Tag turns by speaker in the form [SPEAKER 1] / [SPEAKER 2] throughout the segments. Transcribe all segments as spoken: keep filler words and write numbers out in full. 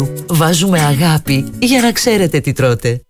[SPEAKER 1] Βάζουμε αγάπη για να ξέρετε τι τρώτε.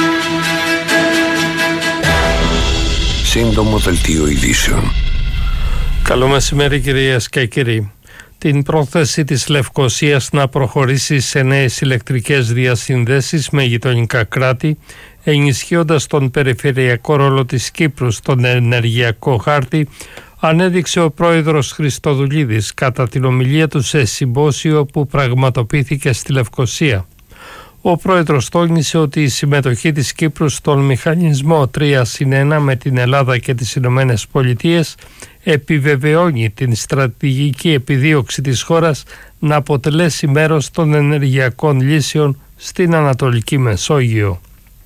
[SPEAKER 2] Σύντομο δελτίο ειδήσεων.
[SPEAKER 3] Καλό μεσημέρι κυρίες και κύριοι. Την πρόθεση της Λευκωσίας να προχωρήσει σε νέες ηλεκτρικές διασυνδέσεις με γειτονικά κράτη, ενισχύοντας τον περιφερειακό ρόλο της Κύπρου στον ενεργειακό χάρτη, ανέδειξε ο πρόεδρος Χριστοδουλίδης κατά την ομιλία του σε συμπόσιο που πραγματοποιήθηκε στη Λευκωσία. Ο πρόεδρος τόνισε ότι η συμμετοχή της Κύπρου στον μηχανισμό τρία συν ένα με την Ελλάδα και τις Ηνωμένες Πολιτείες επιβεβαιώνει την στρατηγική επιδίωξη της χώρας να αποτελέσει μέρος των ενεργειακών λύσεων στην Ανατολική Μεσόγειο.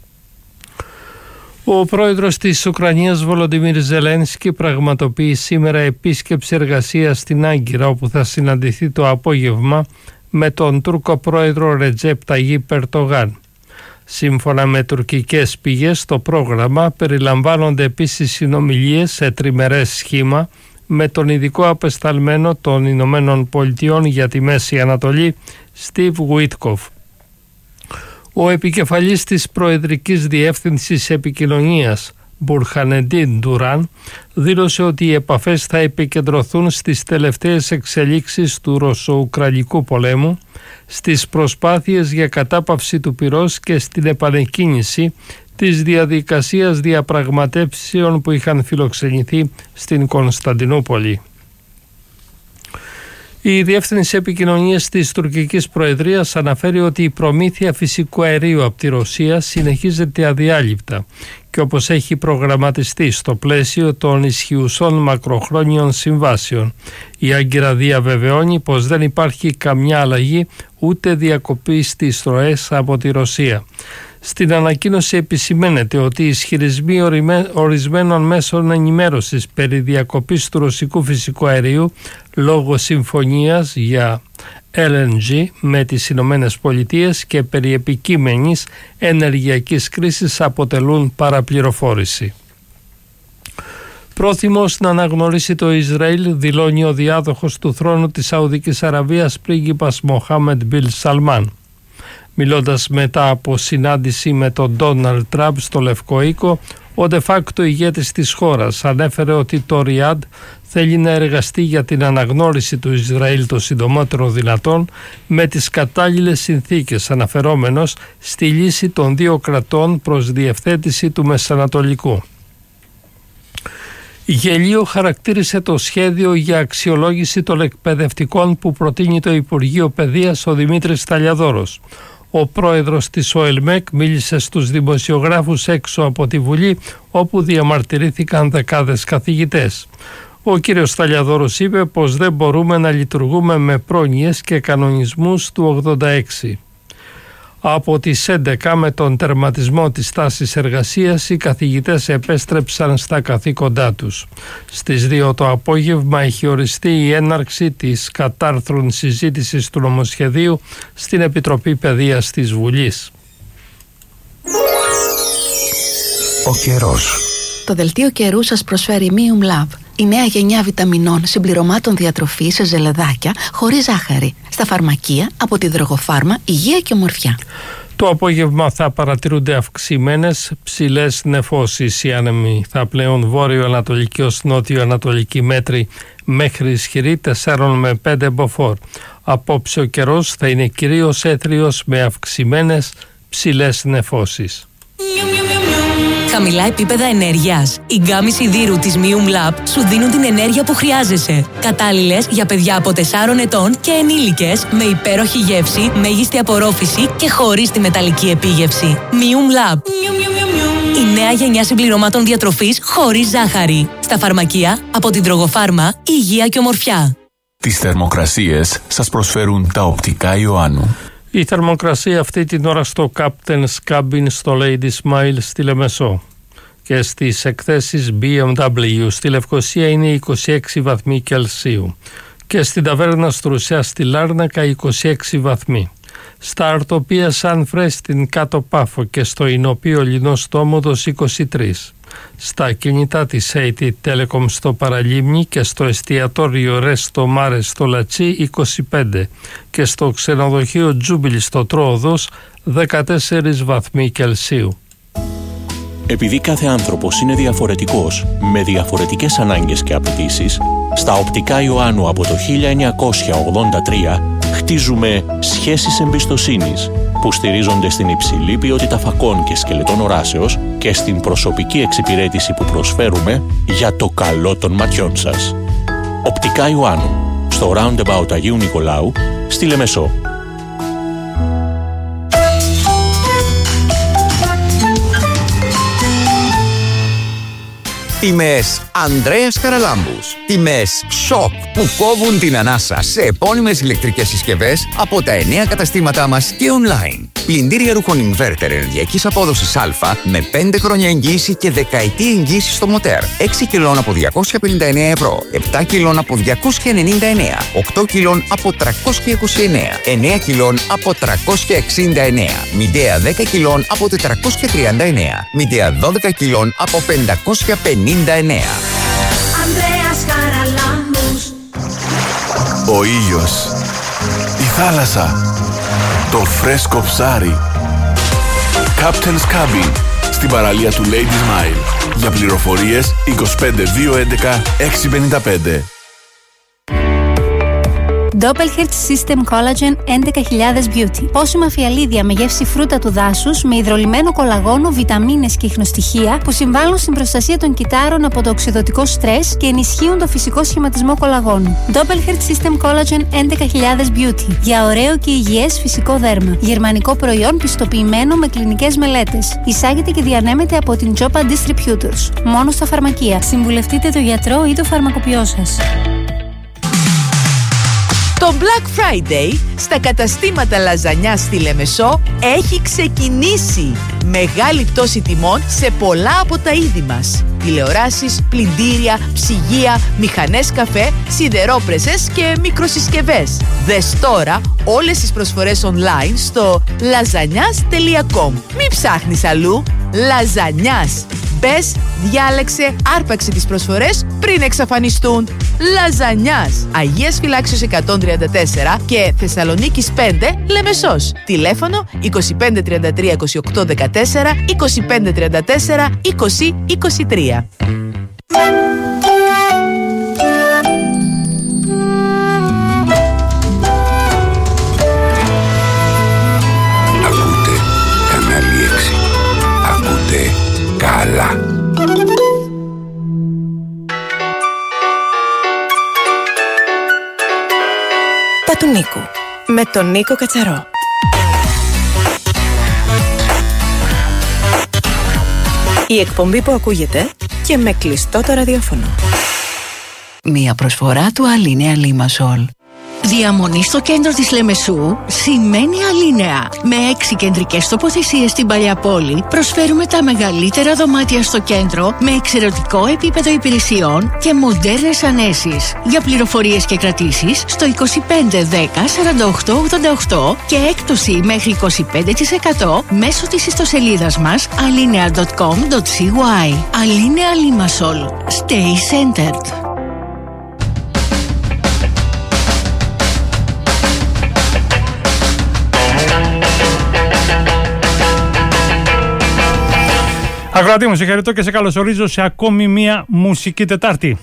[SPEAKER 3] Ο πρόεδρος της Ουκρανίας Βολοντιμίρ Ζελένσκι πραγματοποιεί σήμερα επίσκεψη εργασίας στην Άγκυρα, όπου θα συναντηθεί το απόγευμα με τον Τούρκο πρόεδρο Ρετζέπ Ταγίπ Ερντογάν. Σύμφωνα με τουρκικές πηγές, στο πρόγραμμα περιλαμβάνονται επίσης συνομιλίες σε τριμερές σχήμα με τον ειδικό απεσταλμένο των Ηνωμένων Πολιτειών για τη Μέση Ανατολή, Στίβ Γουίτκοφ. Ο επικεφαλής της Προεδρικής Διεύθυνσης Επικοινωνίας, Μπουρχανεντίν Ντουράν, δήλωσε ότι οι επαφές θα επικεντρωθούν στις τελευταίες εξελίξεις του Ρωσο-Ουκρανικού πολέμου, στις προσπάθειες για κατάπαυση του πυρός και στην επανεκκίνηση της διαδικασίας διαπραγματεύσεων που είχαν φιλοξενηθεί στην Κωνσταντινούπολη. Η Διεύθυνση Επικοινωνίας της Τουρκικής Προεδρίας αναφέρει ότι η προμήθεια φυσικού αερίου από τη Ρωσία συνεχίζεται αδιάλειπτα και όπως έχει προγραμματιστεί στο πλαίσιο των ισχυουσών μακροχρόνιων συμβάσεων. Η Άγκυρα διαβεβαιώνει πως δεν υπάρχει καμιά αλλαγή ούτε διακοπή στις ροές από τη Ρωσία. Στην ανακοίνωση επισημαίνεται ότι οι ισχυρισμοί ορισμένων μέσων ενημέρωσης περί διακοπής του ρωσικού φυσικού αερίου λόγω συμφωνίας για ελ εν τζι με τις Ηνωμένες Πολιτείες και περί επικείμενης ενεργειακής κρίσης αποτελούν παραπληροφόρηση. Πρόθυμος να αναγνωρίσει το Ισραήλ, δηλώνει ο διάδοχος του θρόνου της Σαουδικής Αραβίας, πρίγκιπας Μοχάμεντ Μπιν Σαλμάν. Μιλώντας μετά από συνάντηση με τον Ντόναλντ Τραμπ στο Λευκό Οίκο, ο de facto ηγέτης της χώρας ανέφερε ότι το Ριάντ θέλει να εργαστεί για την αναγνώριση του Ισραήλ το συντομότερο δυνατόν με τις κατάλληλες συνθήκες, αναφερόμενος στη λύση των δύο κρατών προς διευθέτηση του Μεσανατολικού. Γελίο χαρακτήρισε το σχέδιο για αξιολόγηση των εκπαιδευτικών που προτείνει το Υπουργείο Παιδείας ο Δημήτρης Ταλιαδόρος. Ο πρόεδρος της ΟΕΛΜΕΚ μίλησε στους δημοσιογράφους έξω από τη Βουλή, όπου διαμαρτυρήθηκαν δεκάδες καθηγητές. Ο κύριος Ταλιαδόρος είπε πως δεν μπορούμε να λειτουργούμε με πρόνοιες και κανονισμούς του ογδόντα έξι. Από τις έντεκα με τον τερματισμό της τάσης εργασίας, οι καθηγητές επέστρεψαν στα καθήκοντά τους. Στις δύο το απόγευμα έχει οριστεί η έναρξη της κατάρθρουν συζήτησης του νομοσχεδίου στην Επιτροπή Παιδείας της Βουλής.
[SPEAKER 2] Ο καιρός.
[SPEAKER 4] Το δελτίο καιρού σας προσφέρει Mium Lab, η νέα γενιά βιταμινών συμπληρωμάτων διατροφής σε ζελεδάκια χωρίς ζάχαρη. Στα φαρμακεία από τη Δρογοφάρμα, Υγεία και Ομορφιά.
[SPEAKER 3] Το απόγευμα θα παρατηρούνται αυξημένες ψηλές νεφώσεις. Οι άνεμοι θα πλέουν βόρειο-ανατολική ως νότιο-ανατολική μέτρη μέχρι ισχυρή τέσσερα με πέντε μποφόρ. Απόψε ο καιρός θα είναι κυρίως έθριος με αυξημένες ψηλές νεφώσεις.
[SPEAKER 5] Χαμηλά επίπεδα ενέργειας. Οι γκάμοι σιδήρου της Mium Lab σου δίνουν την ενέργεια που χρειάζεσαι. Κατάλληλες για παιδιά από τεσσάρων ετών και ενήλικες, με υπέροχη γεύση, μέγιστη απορρόφηση και χωρίς τη μεταλλική επίγευση. Mium Lab. Η νέα γενιά συμπληρωμάτων διατροφής χωρίς ζάχαρη. Στα φαρμακεία από την Δρογοφάρμα, Υγεία και Ομορφιά.
[SPEAKER 2] Τις θερμοκρασίες σας προσφέρουν τα οπτικά Ιωάννου.
[SPEAKER 3] Η θερμοκρασία αυτή την ώρα στο Captain's Cabin στο Lady Smile στη Λεμεσό και στις εκθέσεις μπι εμ ντάμπλιου στη Λευκωσία είναι είκοσι έξι βαθμοί Κελσίου και στην ταβέρνα Στρουσιά στη Λάρνακα είκοσι έξι βαθμοί. Στα Αρτοπία Σαν Φρέ στην Κάτω Πάφο και στο Ηνοπείο Λινός Τόμοδος είκοσι τρία. στα κινητά της έι τι Telecom στο Παραλίμνη και στο εστιατόριο Resto Mare στο Λατσί είκοσι πέντε και στο ξενοδοχείο Jubilee στο Τρόοδος δεκατέσσερις βαθμοί Κελσίου.
[SPEAKER 6] Επειδή κάθε άνθρωπος είναι διαφορετικός, με διαφορετικές ανάγκες και απαιτήσεις, στα Οπτικά Ιωάννου από το χίλια εννιακόσια ογδόντα τρία χτίζουμε σχέσεις εμπιστοσύνης που στηρίζονται στην υψηλή ποιότητα φακών και σκελετών οράσεως και στην προσωπική εξυπηρέτηση που προσφέρουμε για το καλό των ματιών σας. Οπτικά Ιωάννου, στο Roundabout Αγίου Νικολάου, στη Λεμεσό.
[SPEAKER 7] Τιμές Ανδρέας Καραλάμπους. Τιμές σοκ που κόβουν την ανάσα σε επώνυμες ηλεκτρικές συσκευές από τα εννέα καταστήματά μας και online. Πλυντήρια ρούχων Inverter ενεργειακής απόδοσης Α με πέντε χρόνια εγγύηση και δεκαετή εγγύηση στο μοτέρ. έξι κιλών από διακόσια πενήντα εννέα ευρώ, επτά κιλών από διακόσια ενενήντα εννέα, οκτώ κιλών από τριακόσια είκοσι εννέα, εννέα κιλών από τριακόσια εξήντα εννέα, Midea δέκα κιλών από τετρακόσια τριάντα εννέα, Midea δώδεκα κιλών από πεντακόσια πενήντα εννέα.
[SPEAKER 8] Ανδρέας Καραλάμπους.
[SPEAKER 2] Ο ήλιος, η θάλασσα, το φρέσκο ψάρι. Captain's Cabin, στην παραλία του Ladies Mile. Για πληροφορίες είκοσι πέντε δύο έντεκα έξι πενήντα πέντε.
[SPEAKER 9] Doppelherz System Collagen έντεκα χιλιάδες Beauty. Πόσιμα φιαλίδια με γεύση φρούτα του δάσους, με υδρολυμμένο κολαγόνο, βιταμίνες και ιχνοστοιχεία που συμβάλλουν στην προστασία των κυτάρων από το οξυδωτικό στρες και ενισχύουν το φυσικό σχηματισμό κολαγόνου. Doppelherz System Collagen έντεκα χιλιάδες Beauty. Για ωραίο και υγιές φυσικό δέρμα. Γερμανικό προϊόν πιστοποιημένο με κλινικές μελέτες. Εισάγεται και διανέμεται από την Τζόπα Distributors. Μόνο στα φαρμακεία. Συμβουλευτείτε τον γιατρό ή το φαρμακοποιό σας.
[SPEAKER 10] Το Black Friday στα καταστήματα λαζανιά στη Λεμεσό έχει ξεκινήσει. Μεγάλη πτώση τιμών σε πολλά από τα είδη μας. Τηλεοράσεις, πλυντήρια, ψυγεία, μηχανές καφέ, σιδερόπρεσες και μικροσυσκευές. Δες τώρα όλες τις προσφορές online στο λαζανιάς τελεία κομ. Μην ψάχνεις αλλού. Λαζανιάς. Μπες, διάλεξε, άρπαξε τις προσφορές πριν εξαφανιστούν. Λαζανιάς. Αγίας Φυλάξεως εκατόν τριάντα τέσσερα και Θεσσαλονίκης πέντε, Λεμεσός. Τηλέφωνο είκοσι πέντε τριάντα τρία είκοσι οκτώ δεκατέσσερα, είκοσι πέντε τριάντα τέσσερα είκοσι είκοσι τρία.
[SPEAKER 11] Ακούτε κανάλι έξι. Ακούτε καλά.
[SPEAKER 12] Τα του Νίκου με τον Νίκο Κατσαρό. Η εκπομπή που ακούγεται και με κλειστό το ραδιόφωνο.
[SPEAKER 4] Μία προσφορά του Αλίνεα Λίμασολ.
[SPEAKER 13] Διαμονή στο κέντρο της Λεμεσού σημαίνει Αλίνεα. Με έξι κεντρικές τοποθεσίες στην παλιά πόλη προσφέρουμε τα μεγαλύτερα δωμάτια στο κέντρο με εξαιρετικό επίπεδο υπηρεσιών και μοντέρνες ανέσεις. Για πληροφορίες και κρατήσεις στο είκοσι πέντε δέκα σαράντα οκτώ ογδόντα οκτώ και έκπτωση μέχρι είκοσι πέντε τοις εκατό μέσω της ιστοσελίδας μας alinea τελεία com τελεία cy. Αλίνεα Limassol. Stay centered.
[SPEAKER 14] Ακροατή μου, σε χαιρετώ και σε καλωσορίζω σε ακόμη μία μουσική Τετάρτη.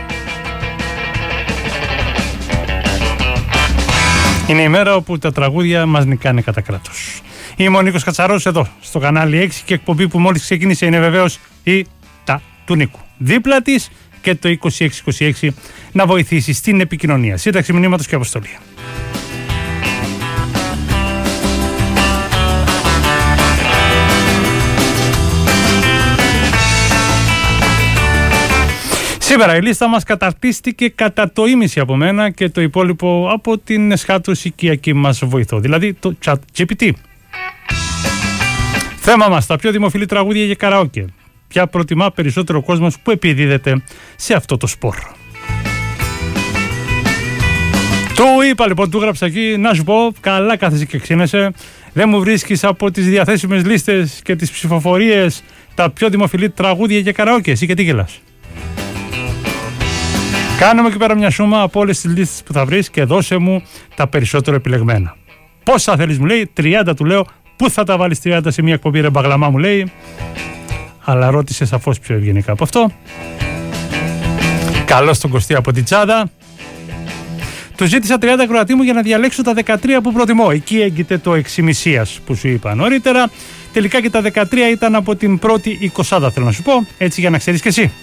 [SPEAKER 14] Είναι η μέρα όπου τα τραγούδια μας νικάνε κατά κράτος. Είμαι ο Νίκος Κατσαρός εδώ στο κανάλι έξι και εκπομπή που μόλις ξεκίνησε είναι βεβαίως η Τα του Νίκου. Δίπλα της και το είκοσι έξι είκοσι έξι να βοηθήσει στην επικοινωνία, σύνταξη μηνύματος και αποστολή. Σήμερα η λίστα μας καταρτίστηκε κατά το ίμιση από μένα και το υπόλοιπο από την εσχάτως οικιακή μας βοηθό, δηλαδή το ChatGPT. Θέμα μας, τα πιο δημοφιλή τραγούδια για καραόκε. Ποια προτιμά περισσότερο ο κόσμος που επιδίδεται σε αυτό το σπορ. Του είπα λοιπόν, του γράψα εκεί, να σου πω, καλά κάθεσαι και ξύνεσαι. Δεν μου βρίσκεις από τις διαθέσιμες λίστες και τις ψηφοφορίες τα πιο δημοφιλή τραγούδια για καραόκε. Εσύ και τι γελάς? Κάνε μου εκεί πέρα μια σούμα από όλες τις λίστες που θα βρεις και δώσε μου τα περισσότερο επιλεγμένα. Πόσα θέλεις, μου λέει, τριάντα του λέω. Πού θα τα βάλεις τριάντα σε μια εκπομπή, ρε μπαγλαμά, μου λέει. Αλλά ρώτησε σαφώς πιο ευγενικά από αυτό. Καλώς τον Κωστή από την Τσάδα. Του ζήτησα τριάντα Κροατή μου για να διαλέξω τα δεκατρία που προτιμώ. Εκεί έγκυται το εξημισίας που σου είπα νωρίτερα. Τελικά και τα δεκατρία ήταν από την πρώτη εικοσάδα, θέλω να σου πω. Έτσι για να ξέρεις και εσύ.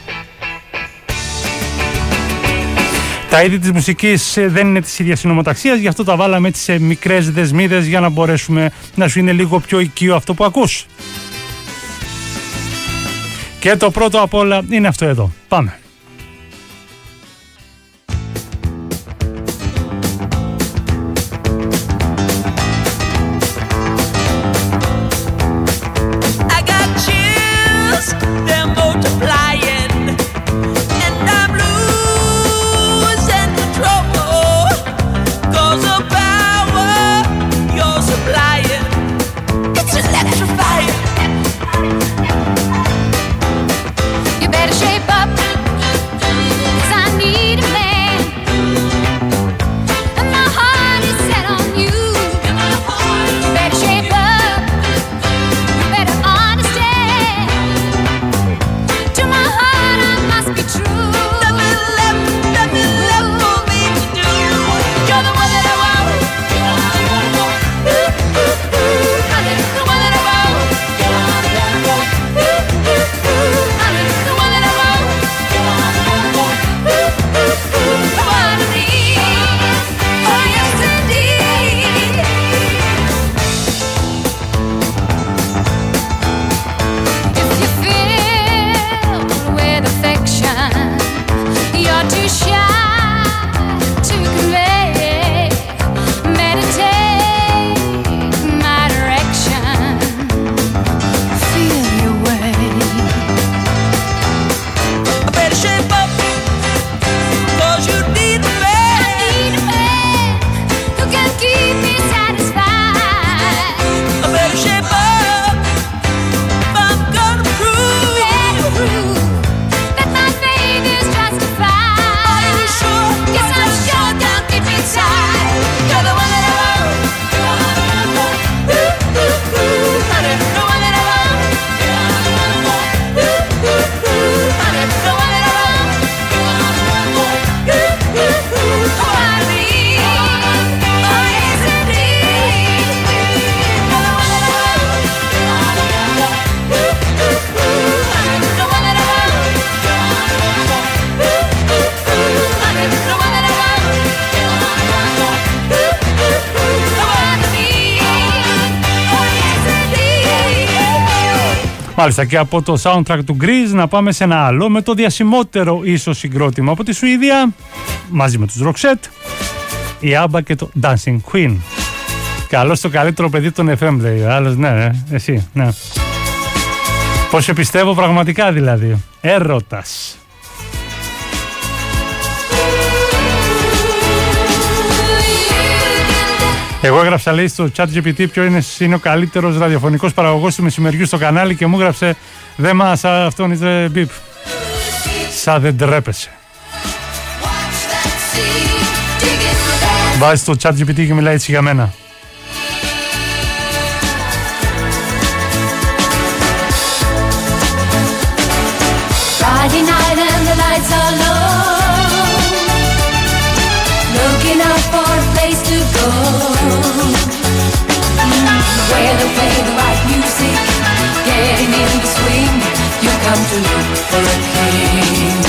[SPEAKER 14] Τα είδη της μουσικής δεν είναι της ίδιας συνομοταξίας, γι' αυτό τα βάλαμε έτσι σε μικρές δεσμίδες για να μπορέσουμε να σου είναι λίγο πιο οικείο αυτό που ακούς. Και το πρώτο απ' όλα είναι αυτό εδώ. Πάμε. Μάλιστα, και από το soundtrack του Grease να πάμε σε ένα άλλο με το διασημότερο ίσως συγκρότημα από τη Σουηδία, μαζί με τους Roxette, η ABBA και το Dancing Queen. Καλώς το καλύτερο παιδί των εφ εμ, λέει. Άλλος, ναι, ναι, εσύ, ναι. Πώς σε πιστεύω πραγματικά, δηλαδή. Έρωτας. Εγώ έγραψα, λέει, στο ChatGPT ποιο είναι, είναι ο καλύτερος ραδιοφωνικός παραγωγός του μεσημεριού στο κανάλι και μου έγραψε «Δε μας αυτόν είσαι μπιπ». Σα δεν τρέπεσαι. Βάζει στο ChatGPT και μιλάει έτσι για μένα.
[SPEAKER 8] Friday night and the lights are low, looking out for a place to go, where they play the right music, getting in the swing, you come to look for a king.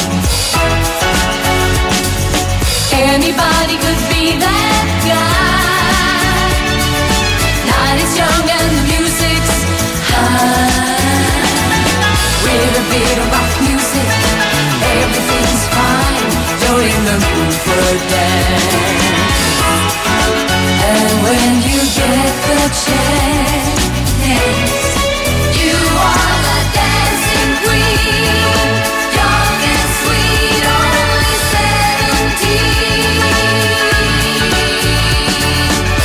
[SPEAKER 8] Anybody could be that guy, night is young and the music's high, with a bit of rock music, everything's fine, you're in the mood for a dance. And when you get the chance, you are the dancing queen, young and sweet, only seventeen.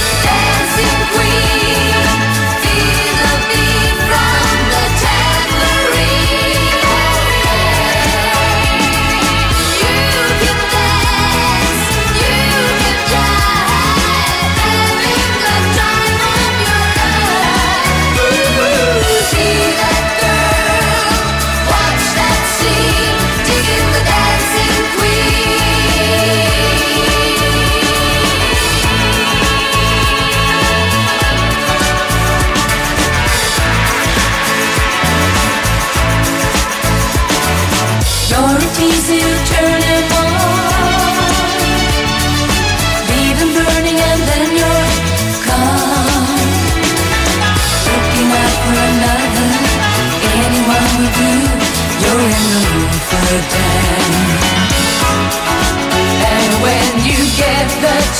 [SPEAKER 8] Dancing queen, feel the beat from the temple.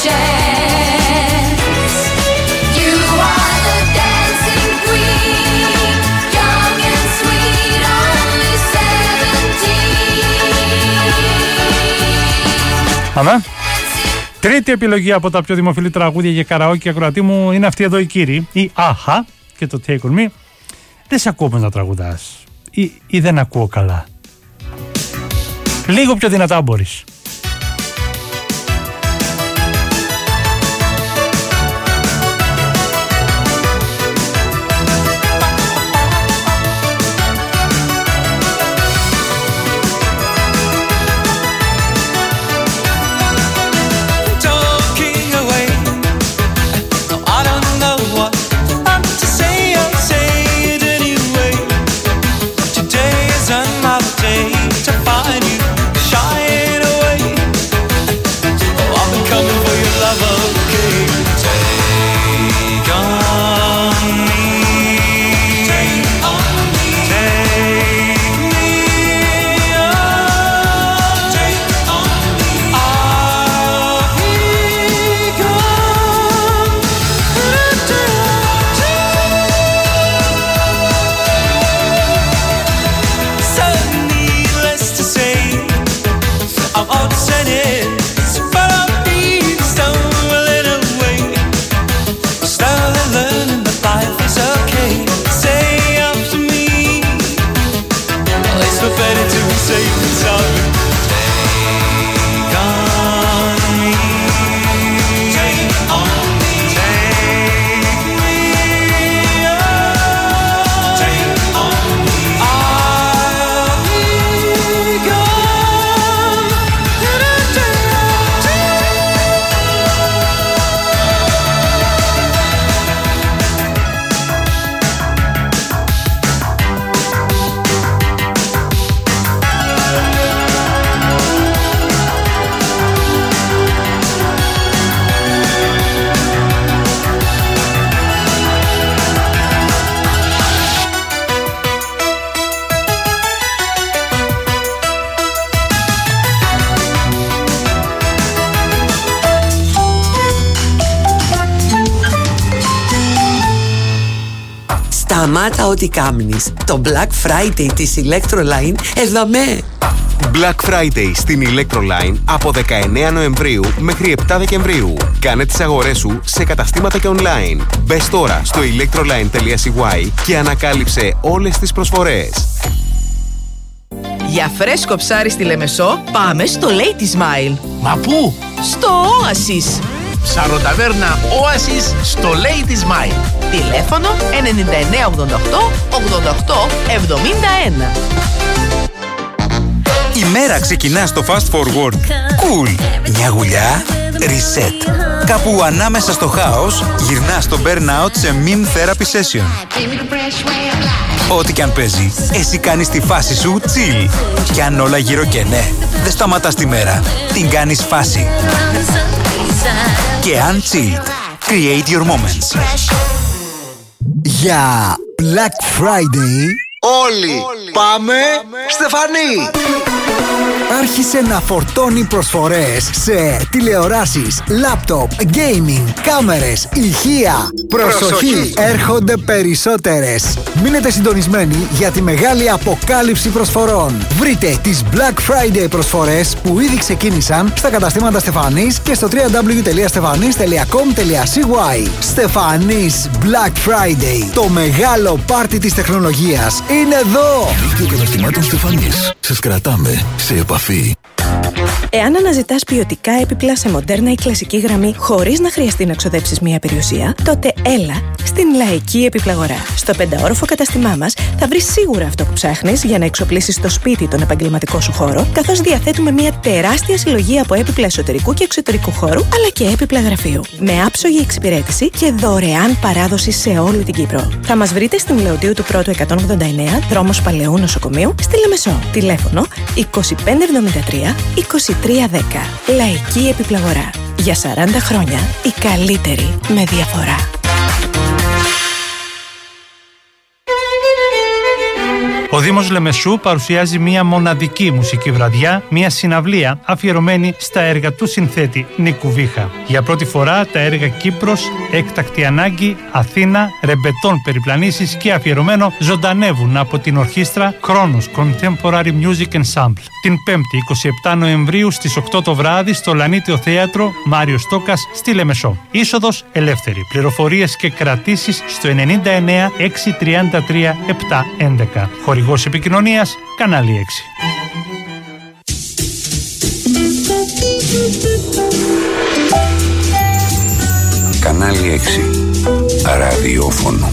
[SPEAKER 8] chance. You are the dancing queen, young and sweet, only seventeen.
[SPEAKER 14] Αμέ. Τρίτη επιλογή από τα πιο δημοφιλή τραγούδια για καραόκι ακροατή μου είναι αυτή εδώ η κύριη, η Άχα και το Take On Me. Δεν σε ακούω πως να τραγουδάς ή, ή δεν ακούω καλά. Λίγο πιο δυνατά μπορείς.
[SPEAKER 1] Σταμάτα ό,τι κάμνεις. Το Black Friday της Electroline εδαμέ.
[SPEAKER 15] Black Friday στην Electroline από δεκαεννέα Νοεμβρίου μέχρι επτά Δεκεμβρίου. Κάνε τις αγορές σου σε καταστήματα και online. Μπες τώρα στο electroline τελεία σι γουάι και ανακάλυψε όλες τις προσφορές.
[SPEAKER 10] Για φρέσκο ψάρι στη Λεμεσό, πάμε στο Lady Smile.
[SPEAKER 16] Μα πού?
[SPEAKER 10] Στο Oasis.
[SPEAKER 16] Ψαροταβέρνα Oasis στο Lady Smile.
[SPEAKER 10] Τηλέφωνο ενενήντα εννέα ογδόντα οκτώ ογδόντα οκτώ εβδομήντα ένα.
[SPEAKER 17] Η μέρα ξεκινά στο Fast Forward. Cool. Μια γουλιά. Reset. Κάπου ανάμεσα στο χάος γυρνά στο burnout σε meme therapy session. Ό,τι κι αν παίζει, εσύ κάνεις τη φάση σου chill. Κι αν όλα γύρω και ναι, δεν σταματάς τη μέρα. Την κάνεις φάση. Και αν chilled, create your moments.
[SPEAKER 18] Για Black Friday όλοι πάμε Στεφανή! Άρχισε να φορτώνει προσφορές σε τηλεοράσεις, λάπτοπ, gaming, κάμερες, ηχεία. Προσοχή! Προσοχή. Έρχονται περισσότερες. Μείνετε συντονισμένοι για τη μεγάλη αποκάλυψη προσφορών. Βρείτε τις Black Friday προσφορές που ήδη ξεκίνησαν στα καταστήματα Στεφανής και στο double-u double-u double-u τελεία στεφανής τελεία κομ τελεία σι γουάι. Στεφανής Black Friday. Το μεγάλο πάρτι της τεχνολογίας είναι εδώ!
[SPEAKER 2] Δίκτυο καταστημάτων Στεφανής. Σας κρατάμε σε επαφή.
[SPEAKER 12] Εάν αναζητάς ποιοτικά έπιπλα σε μοντέρνα ή κλασική γραμμή χωρίς να χρειαστεί να ξοδέψεις μια περιουσία, τότε έλα στην Λαϊκή Επιπλαγορά. Στο πενταόροφο καταστημά μας θα βρεις σίγουρα αυτό που ψάχνεις για να εξοπλίσεις το σπίτι τον επαγγελματικό σου χώρο, καθώς διαθέτουμε μια τεράστια συλλογή από έπιπλα εσωτερικού και εξωτερικού χώρου, αλλά και έπιπλα γραφείου. Με άψογη εξυπηρέτηση και δωρεάν παράδοση σε όλη την Κύπρο. Θα μας βρείτε στην Λεωτίου του Πρώτου εκατόν ογδόντα εννέα, δρόμος Παλαιού Νοσοκομείου, στη Λεμεσό. Τηλέφωνο είκοσι πέντε εβδομήντα τρία είκοσι τρία δέκα. Λαϊκή Επιπλαγορά. Για σαράντα χρόνια η καλύτερη με διαφορά.
[SPEAKER 14] Ο Δήμος Λεμεσού παρουσιάζει μια μοναδική μουσική βραδιά, μια συναυλία αφιερωμένη στα έργα του συνθέτη Νίκου Βίχα. Για πρώτη φορά τα έργα Κύπρος, Έκτακτη Ανάγκη, Αθήνα, Ρεμπετών Περιπλανήσεις και αφιερωμένο ζωντανεύουν από την ορχήστρα Χρόνος Contemporary Music Ensemble. Την πέμπτη εικοστή επτά Νοεμβρίου στις οκτώ το βράδυ στο Λανίτιο Θέατρο Μάριος Στόκας στη Λεμεσό. Είσοδος ελεύθερη. Πληροφορίες και κρατήσεις στο ενενήντα εννέα έξι τριάντα τρία επτά έντεκα. Χορηγός επικοινωνίας Κανάλι έξι.
[SPEAKER 11] Κανάλι έξι. Ραδιόφωνο.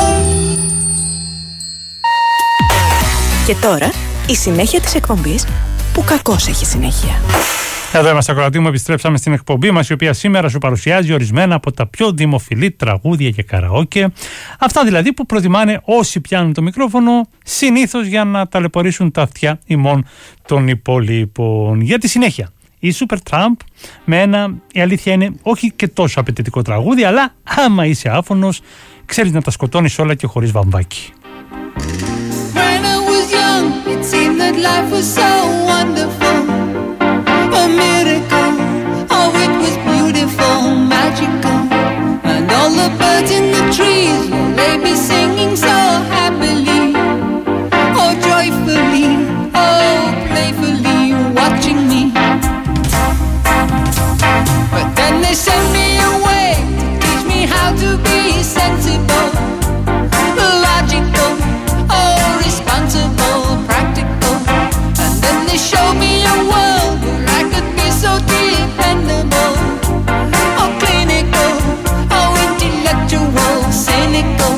[SPEAKER 12] Και τώρα η συνέχεια της εκπομπής που κακώς έχει συνέχεια.
[SPEAKER 14] Εδώ είμαστε, ακροατή μου, επιστρέψαμε στην εκπομπή μας, η οποία σήμερα σου παρουσιάζει ορισμένα από τα πιο δημοφιλή τραγούδια και καραόκε. Αυτά δηλαδή που προτιμάνε όσοι πιάνουν το μικρόφωνο, συνήθως για να ταλαιπωρήσουν τα αυτιά ημών των υπόλοιπων. Για τη συνέχεια, η Supertramp με ένα, η αλήθεια είναι, όχι και τόσο απαιτητικό τραγούδι, αλλά άμα είσαι άφωνος, ξέρεις να τα σκοτώνεις όλα και χωρίς βαμβάκι.
[SPEAKER 8] When I was young, it seemed that life was so wonderful. A miracle, oh it was beautiful, magical. And all the birds in the trees, well, they be singing so happily. Oh joyfully, oh playfully, watching me. But then they sent me away to teach me how to be sensible, logical, oh responsible, practical. And then they showed me a world where I could be so dependable, oh clinical, oh intellectual, cynical.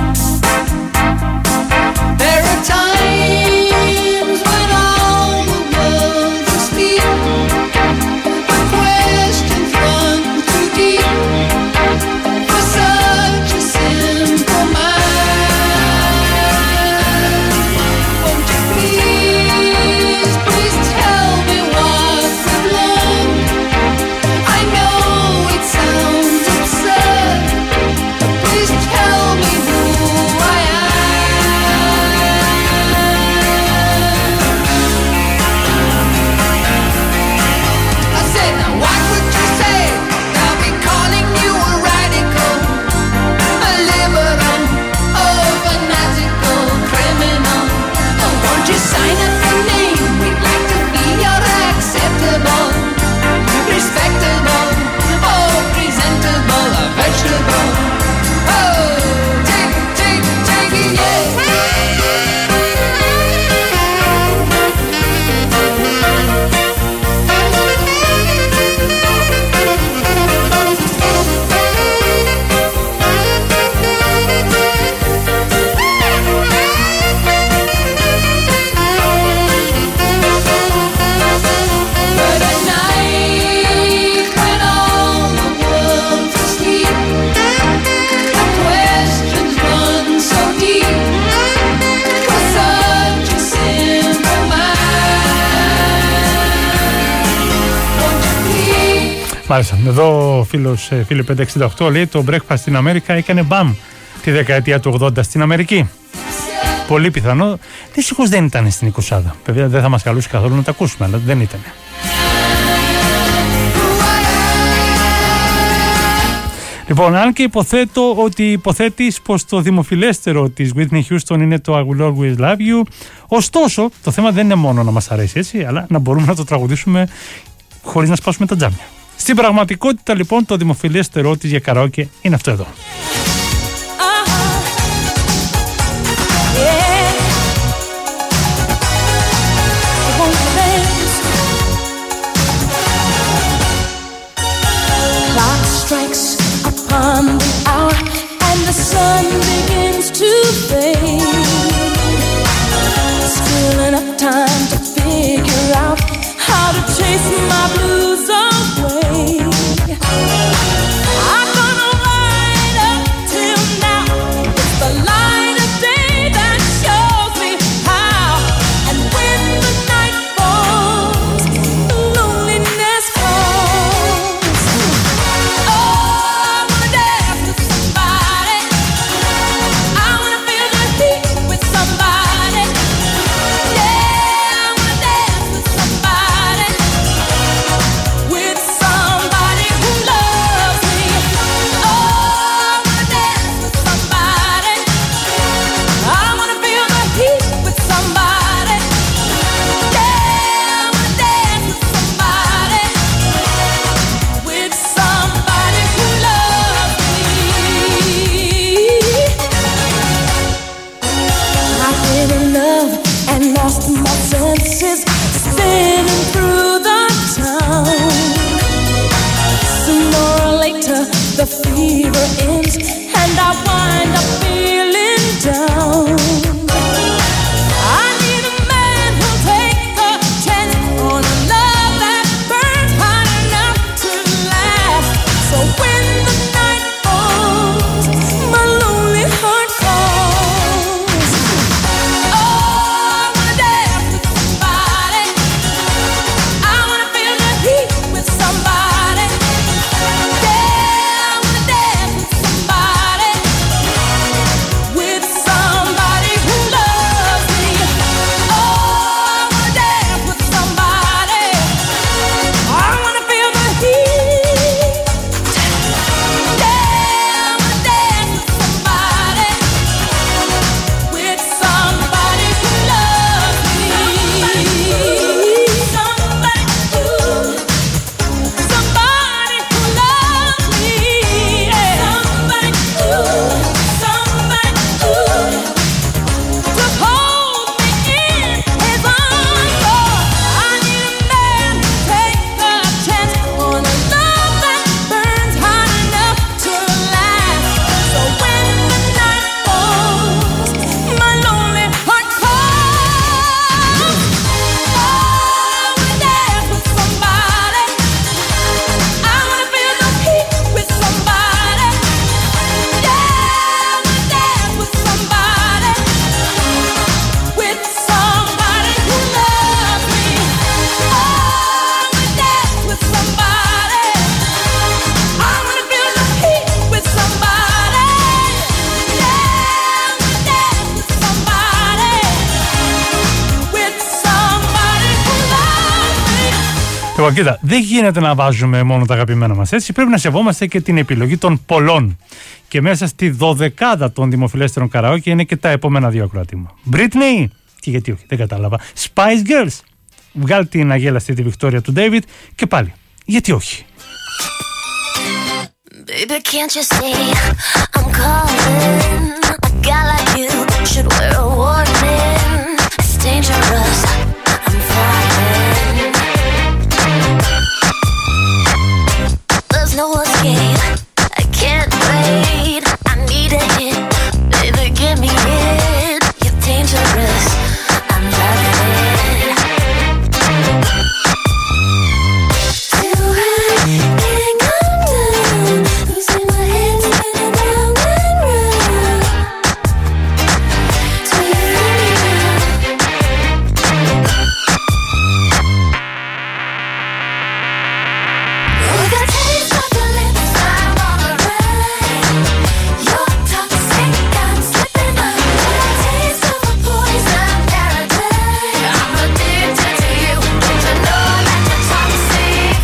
[SPEAKER 8] There are times when all the world's asleep, but questions run too deep for such a simple mind. Won't you please, please tell me what I've learned? I know it sounds absurd, but please tell me who I am. I said, now what would you say? I'll be calling you a radical, a liberal, oh fanatical criminal. Oh, won't you sign up your name? We'd like to be your acceptable, respectable, oh presentable, a vegetable. Oh, take, take, take it, yeah. But at night, when all the world's asleep, the questions run so deep for such a simple mind. Won't you please?
[SPEAKER 14] Μάλιστα, εδώ ο φίλος ε, Φίλιπ πεντακόσια εξήντα οκτώ λέει το breakfast στην Αμέρικα έκανε μπαμ τη δεκαετία του ογδόντα στην Αμερική. Πολύ πιθανό. Δυστυχώς δεν ήταν στην εικοσάδα. Βέβαια δεν θα μας καλούσε καθόλου να τα ακούσουμε, αλλά δεν ήταν. Λοιπόν, αν και υποθέτω ότι υποθέτεις πως το δημοφιλέστερο της Whitney Houston είναι το I Will Always Love You, ωστόσο το θέμα δεν είναι μόνο να μας αρέσει έτσι, αλλά να μπορούμε να το τραγουδήσουμε χωρίς να σπάσουμε τα τζάμια. Στην πραγματικότητα λοιπόν το δημοφιλέστερό της για καραόκε είναι αυτό εδώ.
[SPEAKER 8] Clock strikes upon the hour and the sun begins to fade. Still enough time to figure out how to chase my blues away. I'm gonna ride up till now. It's the light of day that shows me how. And when the night falls, loneliness calls. Oh, I'm gonna dance with somebody.
[SPEAKER 14] Λοιπόν, κοίτα, δεν γίνεται να βάζουμε μόνο τα αγαπημένα μας, έτσι. Πρέπει να σεβόμαστε και την επιλογή των πολλών. Και μέσα στη δωδεκάδα των δημοφιλέστερων καραόκε είναι και τα επόμενα δύο ακροατήμα. Britney, και γιατί όχι, δεν κατάλαβα. Spice Girls, βγάλει την αγέλαστη τη Βικτόρια του David και πάλι, γιατί όχι.
[SPEAKER 8] Baby, can't you see I'm calling? A guy like you should wear a warning. It's dangerous, I'm falling. There's no escape, I can't wait. I need a hit, baby, give me it. You're dangerous, I'm loving it. Do I can't come down? Losing my head, spinning round and round. Do you feel me now? Oh, the taste of your lips, I'm on a ride. You're toxic, I'm slipping under. The taste of a poison paradise. I'm addicted to you. Don't you know that you're toxic?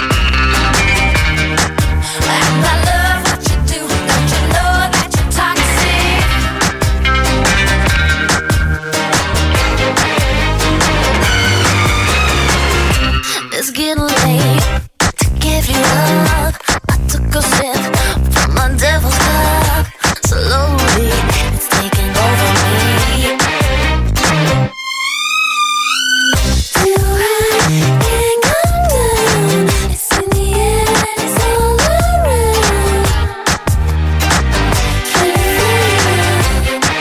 [SPEAKER 8] And I love what you do. Don't you know that you're toxic? It's getting late to give you up. I took a sip from my devil's cup. Slowly, it's taking over me. Do I can't come down? It's in the air, it's all around. Can you feel it?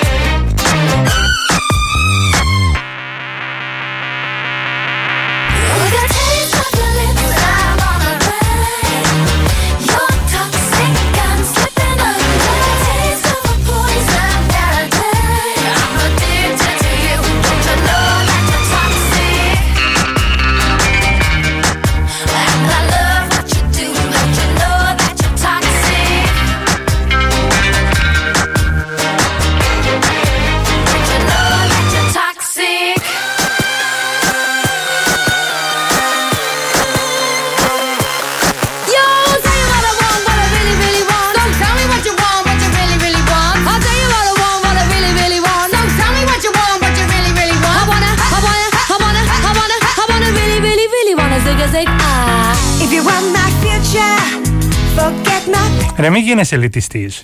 [SPEAKER 8] Oh, the taste of your lips, I'm on a ride. You're toxic, I'm slipping under. The taste of a poison paradise. I'm addicted to you. Don't you know that you're toxic? And I love what you do. Don't you know that you're toxic? Don't you know that you're toxic? Yo, I'll tell you what I want, what I really, really want. Don't tell me what you want, what you really, really want. I'll tell you what I want, what I really, really want. Don't tell me what you want, what you really, really want. I wanna, I wanna, I wanna, I wanna, I wanna really, really, really wanna zig a zig ah. If you want my future, forget my
[SPEAKER 14] Ρε, μην γίνεσαι ελιτιστής.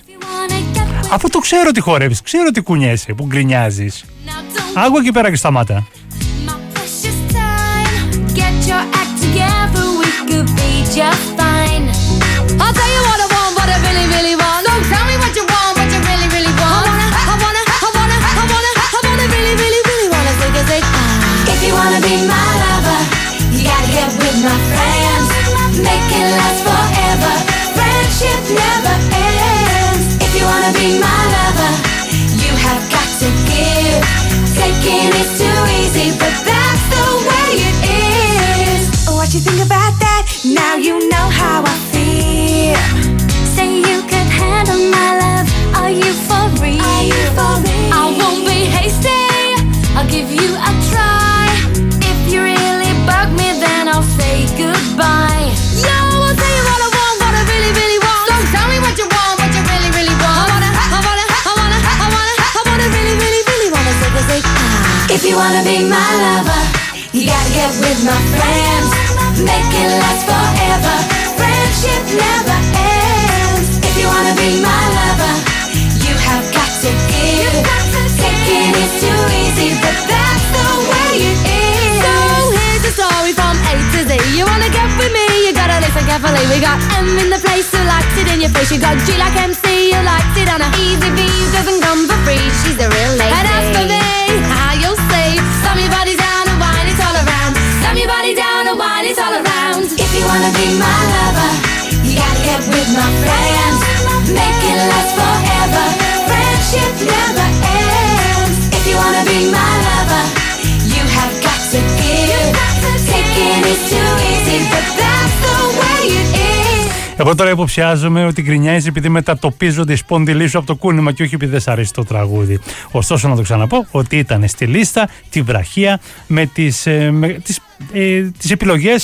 [SPEAKER 14] Αφού το ξέρω τι χορεύεις, ξέρω τι κουνιέσαι, που γκρινιάζεις. Άκου εκεί πέρα και σταμάτα.
[SPEAKER 8] precious time. Get your act together, we could be just fine. I'll tell you what I want, what I really, really want. Don't tell me what you want, what you really, really want. I wanna, I wanna, I wanna, I wanna, I wanna really, really, really wanna zig a zig ah. If you wanna be my lover, you gotta get with my friends. Make it last forever. Friendship never ends. If you wanna be my lover, you have got to give. Taking is too easy, but that's the way it is. What you think about that? Now you know how I feel. Say you could handle my love. Are you for real? Are you for real? I won't be hasty. I'll give you a try. If you really bug me, then I'll say goodbye. Yo, I'll tell you what I want, what I really, really want. Don't tell me what you want, what you really, really want. I wanna, I wanna, I wanna, I wanna, I wanna really, really, really wanna zig a zig ah. If you wanna be my lover, you gotta get with my friends. Make it last forever. Friendship never ends. If you wanna be my lover, you have got to give. Taking is too easy, but that's the way it is. So here's the story from A to Z. You wanna get with me, you gotta listen carefully. We got M in the place who likes it in your face. You got G like M C who likes it on a easy V who doesn't come for free. She's a real lady. And as for me, how you'll say, slam your body down and wine it all around. Slam your body down and wine it all around. If you wanna be my lover, you gotta get with my friends. Make it last forever. Friendship never ends. If you wanna be my lover, you have got to give. Taking is too easy, but that's the way it is.
[SPEAKER 14] Εγώ τώρα υποψιάζομαι ότι γκρινιάζει επειδή μετατοπίζονται οι σπονδυλοί σου από το κούνημα και όχι επειδή δεν σ' αρέσει το τραγούδι. Ωστόσο, να το ξαναπώ ότι ήταν στη λίστα τη βραχία με τις, ε, με τις, ε, τις επιλογές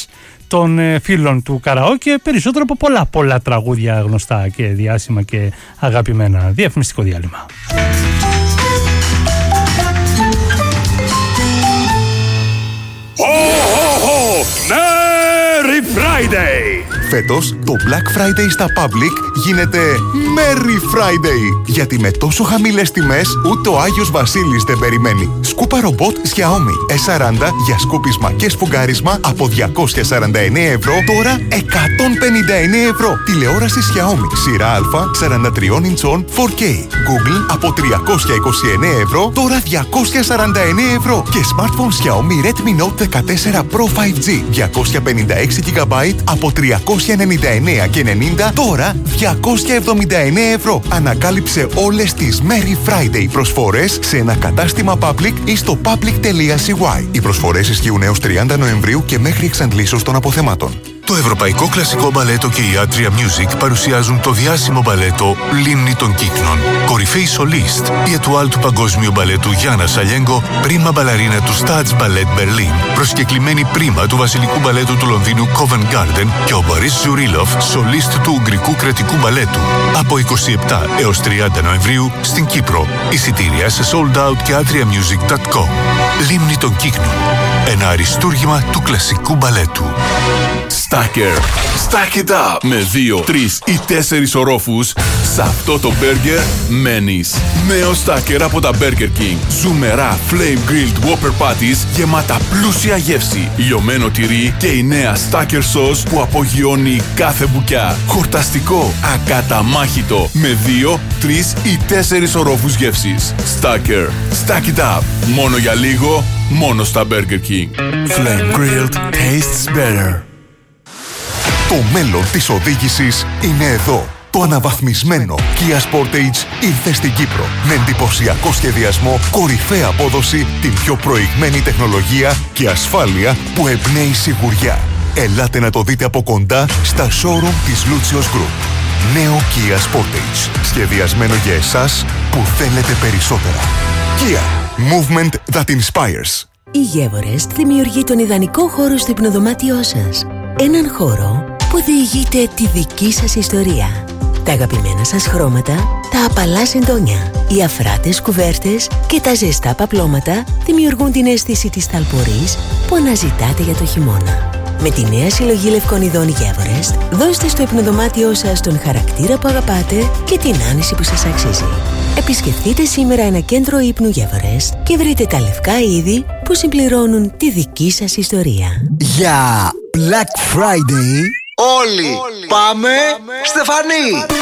[SPEAKER 14] των ε, φίλων του καραόκε, περισσότερο από πολλά πολλά τραγούδια γνωστά και διάσημα και αγαπημένα. Διαφημιστικό διάλειμμα.
[SPEAKER 2] Merry Friday! Φέτος το Black Friday στα Public γίνεται Merry Friday! Γιατί με τόσο χαμηλές τιμές ούτε ο Άγιος Βασίλης δεν περιμένει. Σκούπα ρομπότ Xiaomi ες σαράντα για σκούπισμα και σφουγγάρισμα από διακόσια σαράντα εννέα ευρώ, τώρα εκατόν πενήντα εννέα ευρώ. Τηλεόραση Xiaomi σειρά Α σαράντα τρία ιντσών φορ κέι. Google από τριακόσια είκοσι εννέα ευρώ, τώρα διακόσια σαράντα εννέα ευρώ. Και smartphone Xiaomi Redmi Note δεκατέσσερα Pro φάιβ τζι διακόσια πενήντα έξι τζι μπι από τριακόσια ενενήντα εννέα και ενενήντα, τώρα διακόσια εβδομήντα εννέα ευρώ. Ανακάλυψε όλες τις Merry Friday προσφορές σε ένα κατάστημα Public ή στο public τελεία σι γουάι. Οι προσφορές ισχύουν έως τριάντα Νοεμβρίου και μέχρι εξαντλήσεως των αποθεμάτων. Το Ευρωπαϊκό Κλασικό Μπαλέτο και η Atria Music παρουσιάζουν το διάσημο μπαλέτο Λίμνη των Κύκνων. Κορυφαίοι σολίστ, η ετουάλ του παγκόσμιου μπαλέτου Γιάννα Σαλιέγκο, πρίμα μπαλαρίνα του Stats Ballet Berlin, προσκεκλημένη πρίμα του βασιλικού μπαλέτου του Λονδίνου Covent Garden και ο Μπορίς Ζουρίλοφ, σολίστ του Ουγγρικού Κρατικού Μπαλέτου. Από είκοσι επτά έως τριάντα Νοεμβρίου στην Κύπρο. Εισιτήρια σε sold out και atria music τελεία com. Λίμνη των Κύκνων. Ένα αριστούργημα του κλασικού μπαλέτου. Stacker. Stack it up. Με δύο, τρεις ή τέσσερις ορόφους, σε αυτό το μπέργκερ μένεις. Νέο Stacker από τα Burger King. Ζουμερά Flame Grilled Whopper Patties γεμάτα πλούσια γεύση. Λιωμένο τυρί και η νέα Stacker Sauce που απογειώνει κάθε μπουκιά. Χορταστικό, ακαταμάχητο. Με δύο, τρεις ή τέσσερις ορόφους γεύσης. Stacker. Stack it up. Μόνο για λίγο, μόνο στα Burger King. Flame Grilled tastes better. Το μέλλον της οδήγησης είναι εδώ. Το αναβαθμισμένο Kia Sportage ήρθε στην Κύπρο με εντυπωσιακό σχεδιασμό, κορυφαία απόδοση, την πιο προηγμένη τεχνολογία και ασφάλεια που εμπνέει σιγουριά. Ελάτε να το δείτε από κοντά στα showroom της Lucios Group. Νέο Kia Sportage, σχεδιασμένο για εσάς που θέλετε περισσότερα. Kia, movement that inspires.
[SPEAKER 19] Η Γεύορεστ δημιουργεί τον ιδανικό χώρο στο υπνοδωμάτιό σας. Έναν χώρο που διηγείται τη δική σας ιστορία. Τα αγαπημένα σας χρώματα, τα απαλά συντόνια, οι αφράτες κουβέρτες και τα ζεστά παπλώματα δημιουργούν την αίσθηση της ταλπορής που αναζητάτε για το χειμώνα. Με τη νέα συλλογή λευκών ειδών Γεύορεστ, δώστε στο υπνοδωμάτιό σας τον χαρακτήρα που αγαπάτε και την άνεση που σας αξίζει. Επισκεφτείτε σήμερα ένα κέντρο ύπνου Γεύορεστ και βρείτε τα λευκά είδη που συμπληρώνουν τη δική σας ιστορία.
[SPEAKER 18] Για Black Friday
[SPEAKER 20] όλοι πάμε Στεφανή!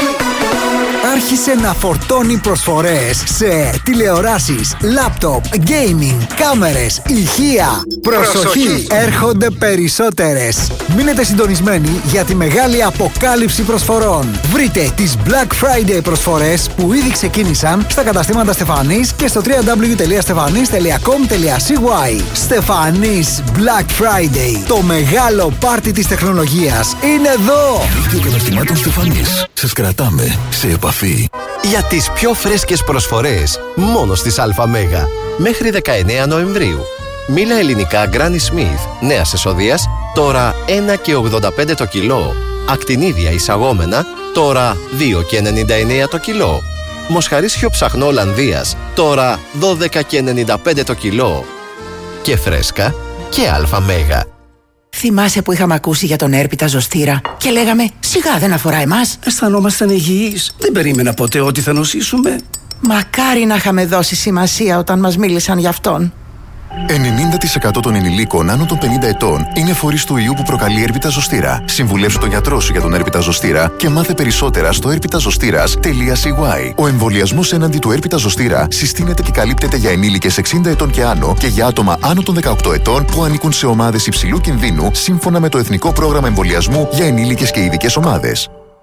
[SPEAKER 18] Άρχισε να φορτώνει προσφορές σε τηλεοράσεις, λάπτοπ, gaming, κάμερες, ηχεία. Προσοχή! Προσοχή! Έρχονται περισσότερες. Μείνετε συντονισμένοι για τη μεγάλη αποκάλυψη προσφορών. Βρείτε τις Black Friday προσφορές που ήδη ξεκίνησαν στα καταστήματα Στεφανής και στο double-u double-u double-u τελεία στεφανής τελεία com τελεία σι γουάι. Στεφανής Black Friday. Το μεγάλο πάρτι της τεχνολογίας είναι εδώ!
[SPEAKER 2] Δίκτυο καταστημάτων Στεφανής. Σας κρατάμε σε επαφή.
[SPEAKER 21] Για τις πιο φρέσκες προσφορές, μόνο στις ΑΜΕΓΑ. Μέχρι δεκαεννέα Νοεμβρίου. Μήλα ελληνικά Granny Smith, νέας εσοδείας, τώρα ένα και ογδόντα πέντε το κιλό. Ακτινίδια εισαγόμενα, τώρα δύο και ενενήντα εννέα το κιλό. Μοσχαρίσιο ψαχνό Ολλανδίας, τώρα δώδεκα και ενενήντα πέντε το κιλό. Και φρέσκα και ΑΜΕΓΑ.
[SPEAKER 22] Θυμάσαι που είχαμε ακούσει για τον έρπιτα ζωστήρα και λέγαμε σιγά δεν αφορά εμάς.
[SPEAKER 23] Αισθανόμασταν υγιείς. Δεν περίμενα ποτέ ότι θα νοσήσουμε.
[SPEAKER 22] Μακάρι να είχαμε δώσει σημασία όταν μας μίλησαν γι' αυτόν.
[SPEAKER 2] ενενήντα τοις εκατό των ενηλίκων άνω των πενήντα ετών είναι φορείς του ιού που προκαλεί έρπιτα ζωστήρα. Συμβουλεύσου τον γιατρό σου για τον έρπιτα ζωστήρα και μάθε περισσότερα στο έρπιτα ζωστήρας τελεία σι γουάι. Ο εμβολιασμός έναντι του έρπιτα ζωστήρα συστήνεται και καλύπτεται για ενήλικες εξήντα ετών και άνω και για άτομα άνω των δεκαοκτώ ετών που ανήκουν σε ομάδες υψηλού κινδύνου σύμφωνα με το Εθνικό Πρόγραμμα Εμβολιασμού για ενήλικες και ειδικές ομάδες.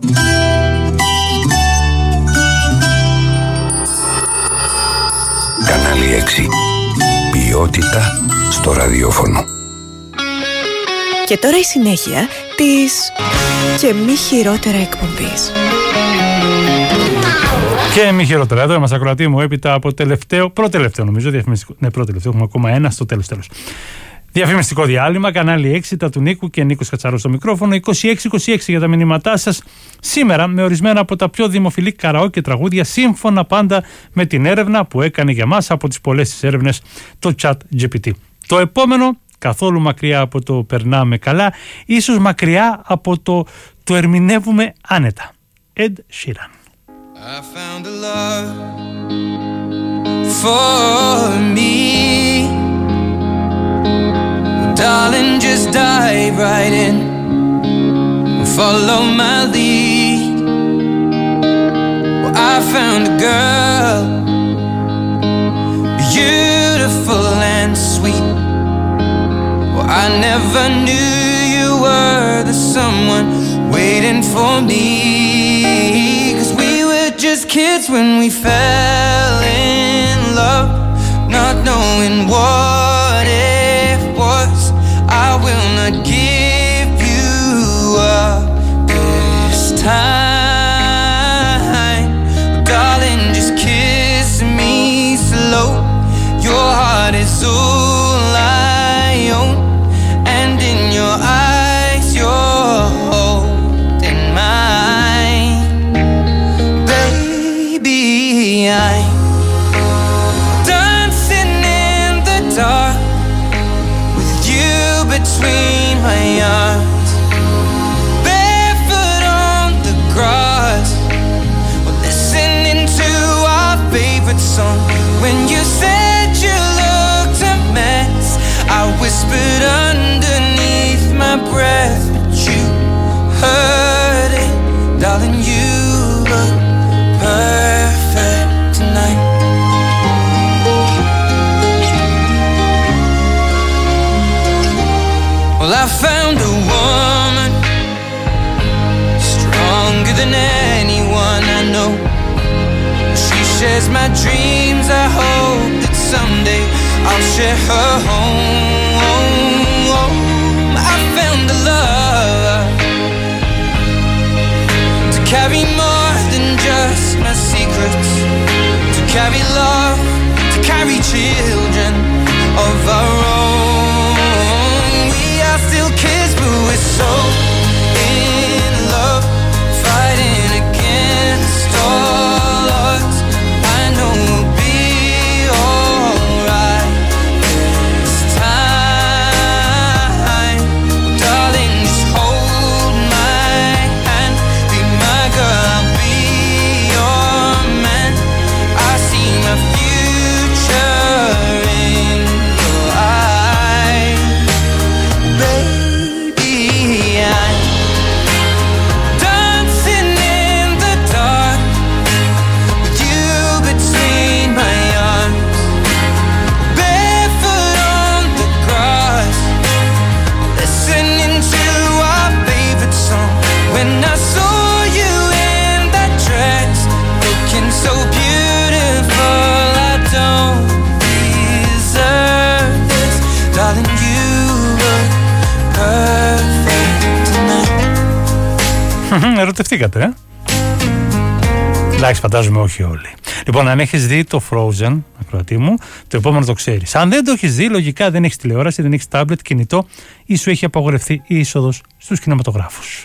[SPEAKER 11] Κανάλι έξι. Ποιότητα στο ραδιόφωνο.
[SPEAKER 12] Και τώρα η συνέχεια της και μη χειρότερα εκπομπής.
[SPEAKER 14] Και μη χειρότερα. Εδώ είμαστε, ακροατή μου, έπειτα από τελευταίο, προτελευταίο νομίζω, διαφημιστικό. Ναι, προτελευταίο, έχουμε ακόμα ένα στο τέλος τέλος. Διαφημιστικό διάλειμμα, κανάλι έξι, τα του Νίκου και Νίκος Κατσαρός στο μικρόφωνο, είκοσι έξι είκοσι έξι για τα μηνύματά σας. Σήμερα με ορισμένα από τα πιο δημοφιλή καραόκε τραγούδια, σύμφωνα πάντα με την έρευνα που έκανε για μας από τις πολλές τις έρευνες το ChatGPT. Το επόμενο, καθόλου μακριά από το περνάμε καλά, ίσως μακριά από το το ερμηνεύουμε άνετα. Ed Sheeran.
[SPEAKER 3] I found a love for me. Darling, just dive right in, follow my lead. Well, I found a girl, beautiful and sweet. Well, I never knew you were the someone waiting for me. 'Cause we were just kids when we fell in love, not knowing what it was. I will not give you up this time. Darling, just kiss me slow. Your heart is all I own, and in your eyes you're holding mine. Baby, I'm dancing in the dark with you between my arms, barefoot on the grass, we're listening to our favorite song. When you said you looked a mess, I whispered underneath my breath, but you heard it. Darling, you look perfect tonight. Well, I found a woman stronger than anyone I know. She shares my dreams. I hope that someday I'll share her home. I found a love to carry more than just my secrets, to carry love, to carry children of our own. We are still kids, but we're so in love, fighting against all odds. I know we'll be alright this time. Darling, just hold my hand, be my girl, I'll be your man. I see my future in your eyes. Baby, I'm dancing in the dark with you between my arms, barefoot on the grass, listening to our favorite song. When I saw you in that dress, looking so beautiful, I don't deserve this. Darling, you look perfect tonight.
[SPEAKER 14] Ερωτευτήκατε, ε? Εντάξει, φαντάζομαι όχι όλοι. Λοιπόν, αν έχεις δει το Frozen, ακροατή μου, το επόμενο το ξέρεις. Αν δεν το έχεις δει, λογικά δεν έχεις τηλεόραση, δεν έχεις τάμπλετ, κινητό ή σου έχει απαγορευτεί η είσοδος στους κινηματογράφους.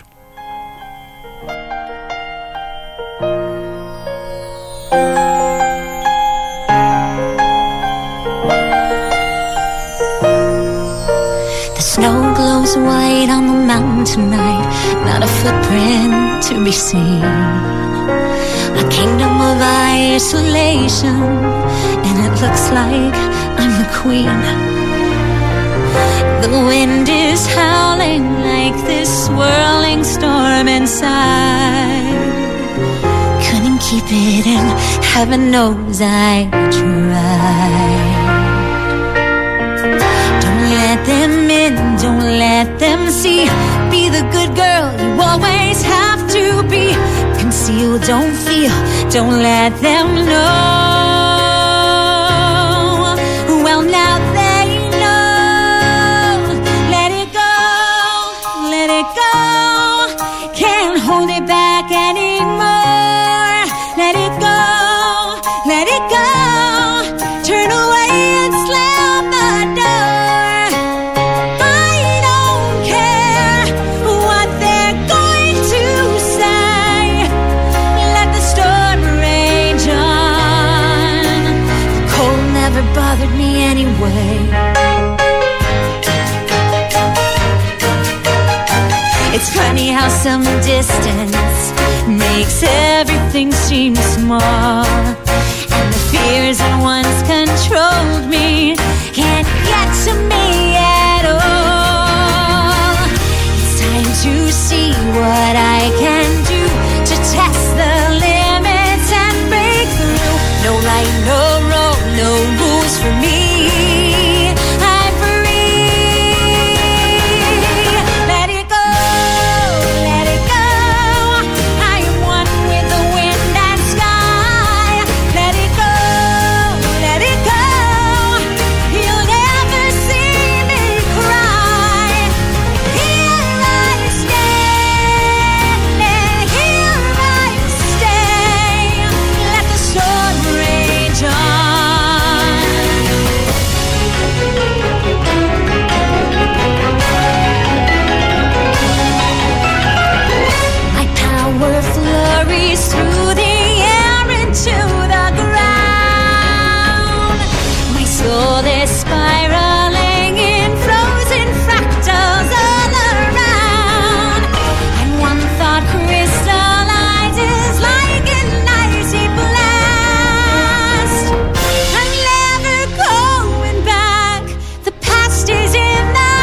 [SPEAKER 5] The snow glows white on the mountain tonight, not a footprint to be seen. A kingdom of isolation, and it looks like I'm the queen. The wind is howling like this swirling storm inside. Couldn't keep it in, heaven knows I tried. Don't let them in, don't let them see. Be the good girl you always have to be. Conceal, don't feel, don't let them know. Well, now they know. Let it go, let it go. Can't hold it back anymore. Let it go, let it go. Turn away and slam the door. bothered me anyway. It's funny how some distance makes everything seem small, and the fears that once controlled me can't get to me at all. It's time to see what I can do to test the limits and break through. No right, no wrong, no rules for me. I'm free. Let it go, let it go. I am one with the wind and sky. Let it go, let it go. You'll never see me cry. Here I stand, here I stay. Let the storm rage on. My power flurries through the air into the ground. My soul is spiraling in frozen fractals all around. And one thought crystallizes like an icy blast. I'm never going back. The past is in the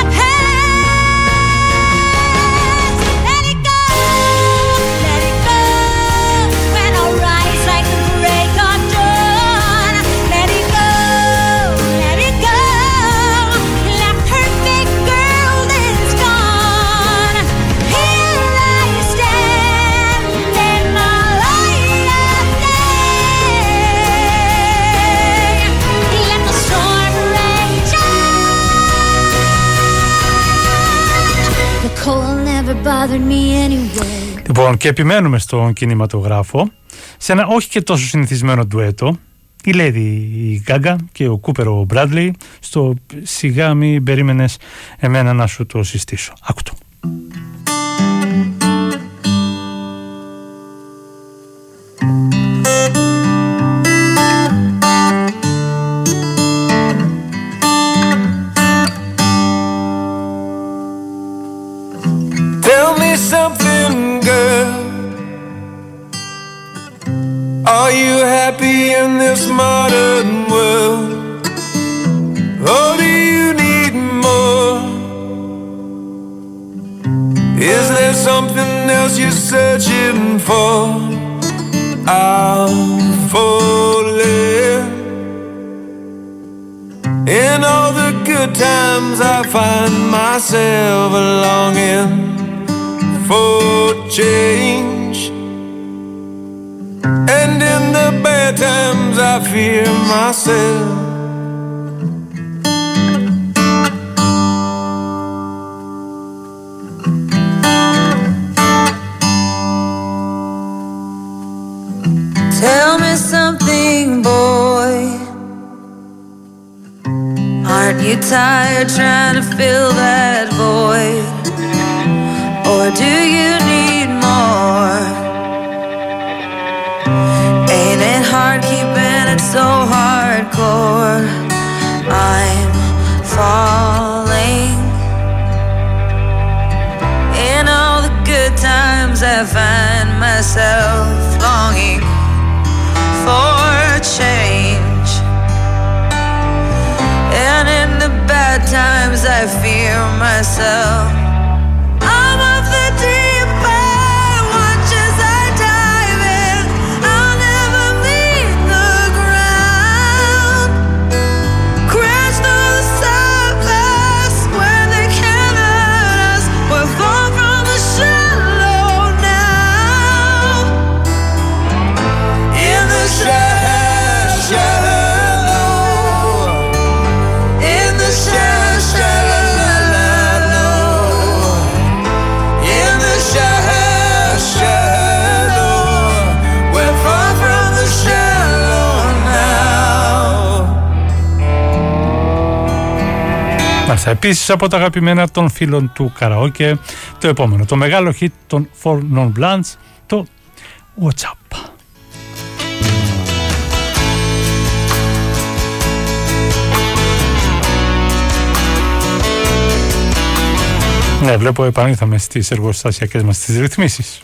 [SPEAKER 5] past. Let it go, let it go. When I rise like the break of dawn. Let it go, let it go. That perfect girl is gone. Here I stand in my light of day. Let the storm rage on. The cold never bothered me anyway.
[SPEAKER 14] Λοιπόν, και επιμένουμε στον κινηματογράφο σε ένα όχι και τόσο συνηθισμένο ντουέτο. Η Lady Gaga και ο Cooper ο Bradley στο «Σιγά μη περίμενες εμένα να σου το συστήσω». Άκου το.
[SPEAKER 3] Tell me something, girl. Are you happy in this modern world? Or do you need more? Is there something else you're searching for? I'm falling. In all the good times I find myself longing for change, and in the bad times I fear myself. Tell me something, boy. Aren't you tired trying to fill that void? Or do you need more? Ain't it hard keeping it so hardcore? I'm falling. In all the good times I find myself longing for change, and in the bad times I fear myself. I'm of the deep end, watch as I dive in. I'll never meet the ground. Crash through the surface where they can't hurt us. We're far from the shallow now. In the shallow, shallow. In the shallow, shallow. In the shallow, shallow. We're far from the shallow now.
[SPEAKER 14] Μάλιστα, επίσης από τα αγαπημένα των φίλων του καραόκε, το επόμενο, το μεγάλο hit των Four Non Blondes, το What's Up. Ναι, βλέπω επανήλθαμε στις εργοστασιακές μας τις ρυθμίσεις.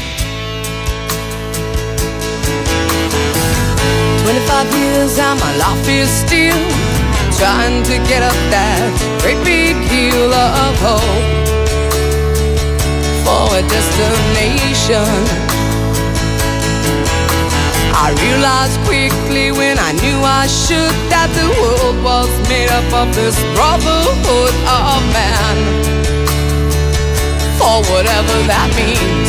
[SPEAKER 3] twenty-five years and my life is still trying to get up that great big hill of hope for a destination. I realized quickly when I knew I should that the world was made up of this brotherhood of man, for whatever that means.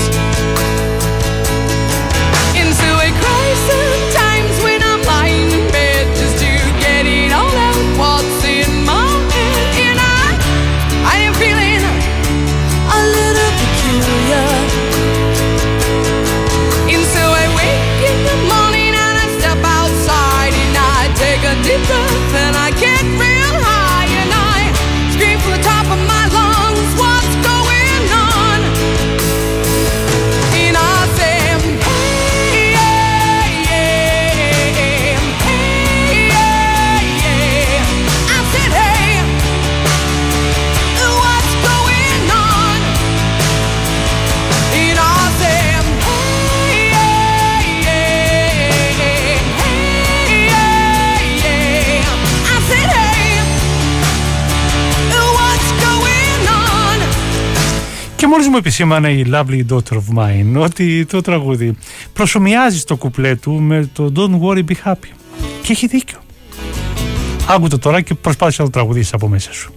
[SPEAKER 3] Into a crisis times when I'm lying in bed just to get it all out what's in my head, and I, I am feeling a little peculiar. And so I wake in the morning and I step outside and I take a deep breath and I get real high and I scream from the top of my lungs, what's going on? And I say, hey, yeah, yeah, hey, yeah, yeah. I said, hey, what's going on? And I said, hey, yeah, yeah, hey, yeah, yeah. I said, hey, what's going on?
[SPEAKER 14] Και μόλις μου επισήμανε η Lovely Daughter of Mine ότι το τραγούδι προσομοιάζει στο κουπλέ του με το Don't Worry Be Happy. Και έχει δίκιο. Άκου το τώρα και προσπάθησε να το τραγουδήσεις από μέσα σου.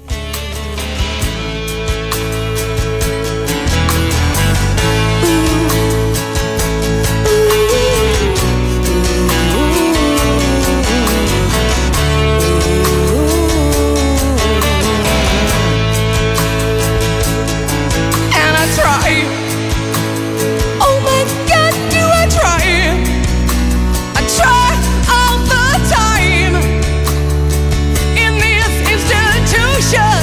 [SPEAKER 3] And I try. Oh my God, do I try? I try all the time in this institution.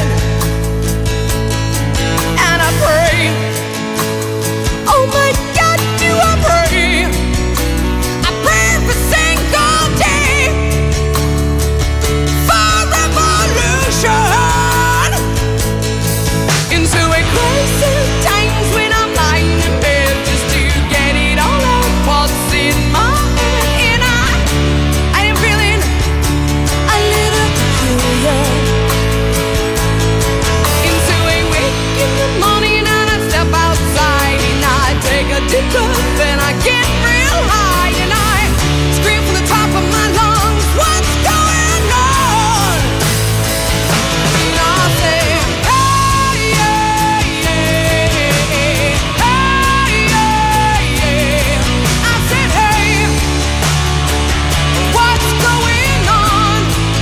[SPEAKER 3] And I pray. Oh my God, do I pray? I pray every single day for revolution. Into a crisis times when I'm lying in bed just to get it all out what's in my head, and I I am feeling a little peculiar. Into a wake in the morning and I step outside and I take a deep breath and I get real high and I scream from the top of my lungs, what's going on? And I say, hey, yeah, yeah, hey, yeah, yeah. I said, hey, what's going on?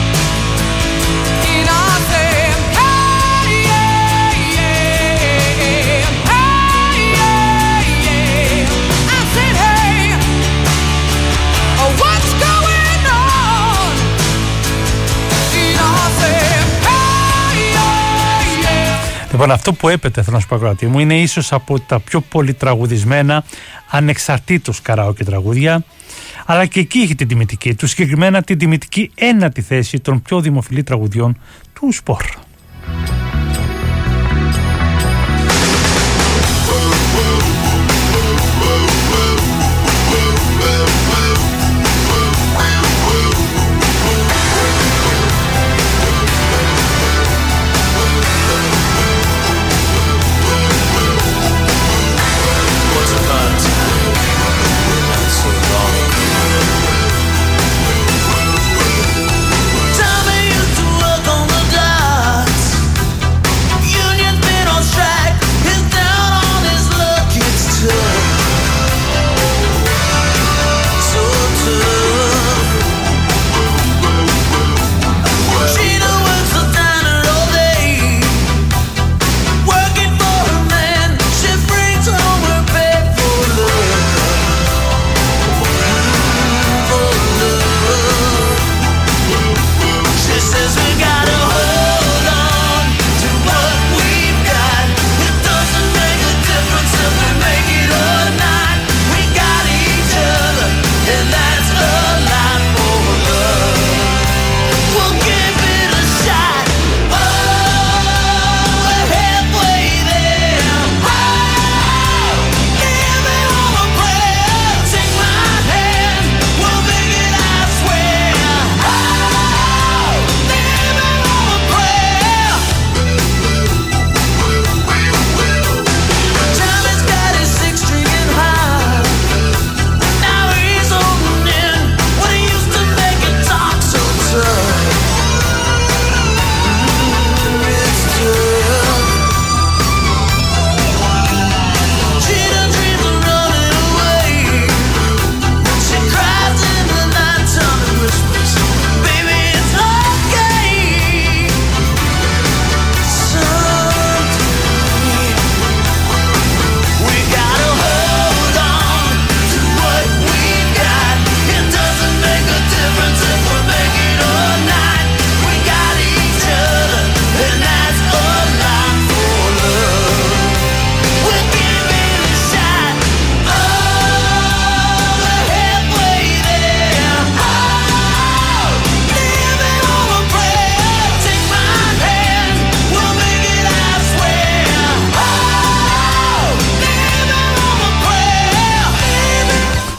[SPEAKER 3] And I said, hey, yeah, yeah, hey, yeah, yeah. I said, hey, oh, what's going on? And I said, hey, yeah, yeah.
[SPEAKER 14] Λοιπόν, αυτό που έπεται, θέλω να σου πω, ακροατή μου, είναι ίσως από τα πιο πολυτραγουδισμένα ανεξαρτήτως καράοκε τραγούδια, αλλά και εκεί έχει την τιμητική του, συγκεκριμένα την τιμητική ένατη θέση των πιο δημοφιλή τραγουδιών του σπορ.
[SPEAKER 6] Once upon a time, not so long ago, Tommy used to work on the dock.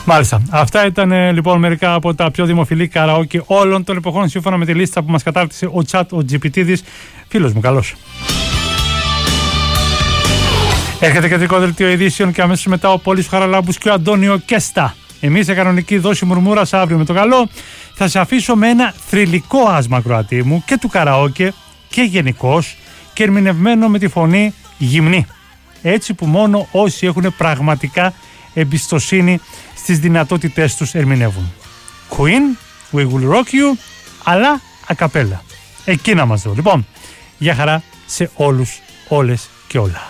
[SPEAKER 14] Μάλιστα. Αυτά ήταν ε, λοιπόν μερικά από τα πιο δημοφιλή καραόκε όλων των εποχών, σύμφωνα με τη λίστα που μας κατάρτισε ο Chat, ο τζι πι τι της. Φίλος μου, καλώς. Έρχεται κεντρικό δελτίο ειδήσεων και αμέσως μετά ο Πόλης Χαραλάμπους και ο Αντώνιο Κέστα. Εμείς σε κανονική δόση μουρμούρας αύριο με το καλό. Θα σε αφήσω με ένα θρυλικό άσμα, Κροατή μου, και του καραόκε και γενικώς, και ερμηνευμένο με τη φωνή γυμνή. Έτσι που μόνο όσοι έχουν πραγματικά εμπιστοσύνη στις δυνατότητές τους ερμηνεύουν. Queen, We Will Rock You, αλλά ακαπέλα. Εκεί να μας δω. Λοιπόν, για χαρά σε όλους, όλες και όλα.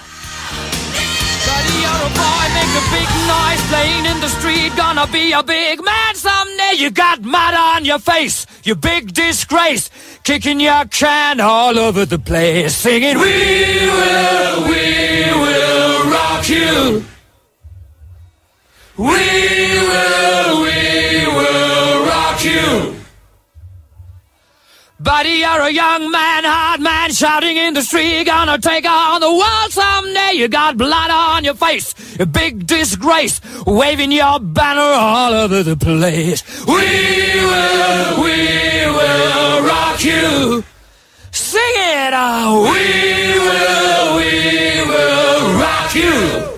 [SPEAKER 3] Big noise playing in the street, gonna be a big man someday. You got mud on your face, you big disgrace, kicking your can all over the place, singing, we will, we will rock you. We will, we will rock you. Buddy, you're a young man, hard man, shouting in the street, gonna take on the world someday. You got blood on your face, a big disgrace, waving your banner all over the place. We will, we will rock you. Sing it out. We will, we will rock you.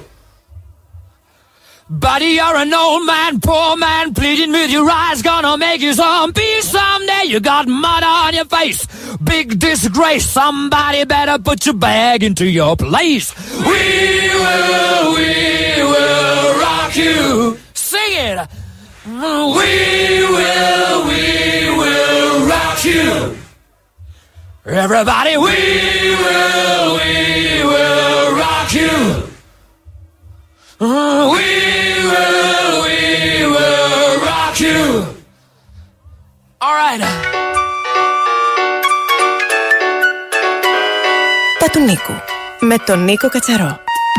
[SPEAKER 3] Buddy, you're an old man, poor man, pleading with your eyes, gonna make you some peace someday. You got mud on your face, big disgrace, somebody better put your bag into your place. We will, we will rock you. Sing it. We will, we will rock you. Everybody, we will, we will rock you. We will, we will rock you. All right.
[SPEAKER 12] Τα του Νίκου, με τον Νίκο Κατσαρό.